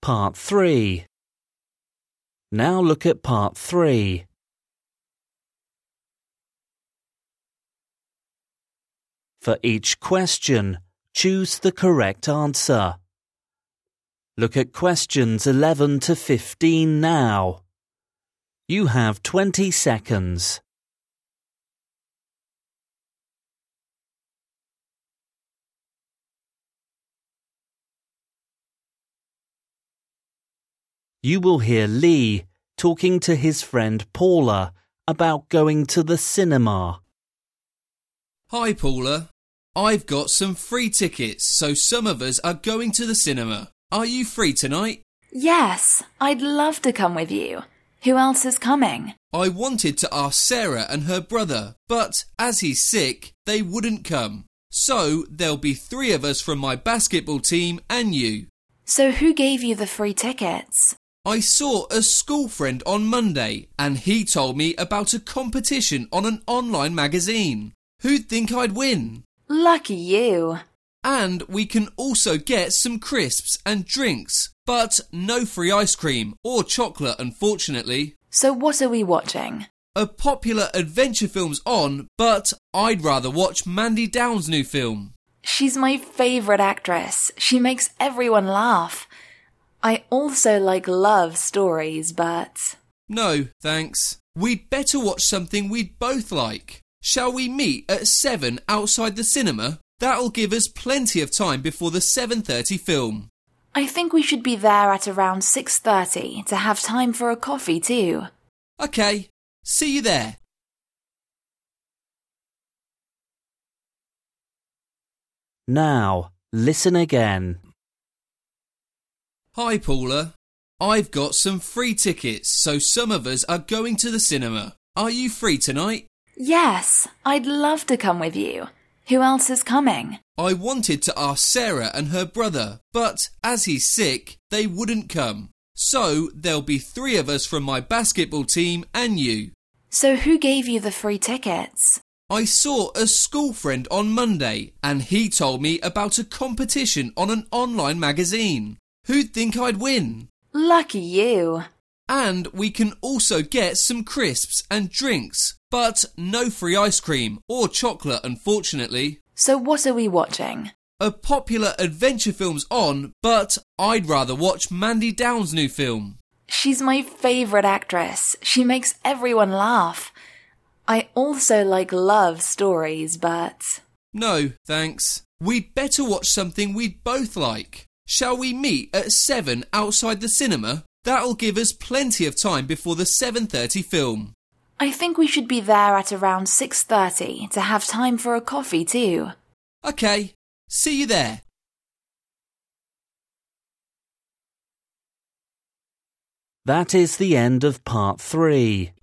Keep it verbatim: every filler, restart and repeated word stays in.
part three. Now look at part three. For each question, choose the correct answer. Look at questions eleven to fifteen now. You have twenty seconds. You will hear Lee talking to his friend Paula about going to the cinema. Hi Paula, I've got some free tickets, so some of us are going to the cinema. Are you free tonight? Yes, I'd love to come with you. Who else is coming? I wanted to ask Sarah and her brother, but as he's sick, they wouldn't come. So there'll be three of us from my basketball team and you. So who gave you the free tickets? I saw a school friend on Monday and he told me about a competition on an online magazine. Who'd think I'd win? Lucky you. And we can also get some crisps and drinks, but no free ice cream or chocolate, unfortunately. So what are we watching? A popular adventure film's on, but I'd rather watch Mandy Down's new film. She's my favourite actress. She makes everyone laugh. I also like love stories, but... No, thanks. We'd better watch something we'd both like. Shall we meet at seven outside the cinema? That'll give us plenty of time before the seven thirty film. I think we should be there at around six thirty to have time for a coffee too. OK, see you there. Now, listen again. Hi Paula, I've got some free tickets, so some of us are going to the cinema. Are you free tonight? Yes, I'd love to come with you. Who else is coming? I wanted to ask Sarah and her brother, but as he's sick, they wouldn't come. So there'll be three of us from my basketball team and you. So who gave you the free tickets? I saw a school friend on Monday and he told me about a competition on an online magazine. Who'd think I'd win? Lucky you. And we can also get some crisps and drinks, but no free ice cream or chocolate, unfortunately. So what are we watching? A popular adventure film's on, but I'd rather watch Mandy Down's new film. She's my favourite actress. She makes everyone laugh. I also like love stories, but... No, thanks. We'd better watch something we'd both like. Shall we meet at seven outside the cinema? That'll give us plenty of time before the seven thirty film. I think we should be there at around six thirty to have time for a coffee too. OK, see you there. That is the end of part three.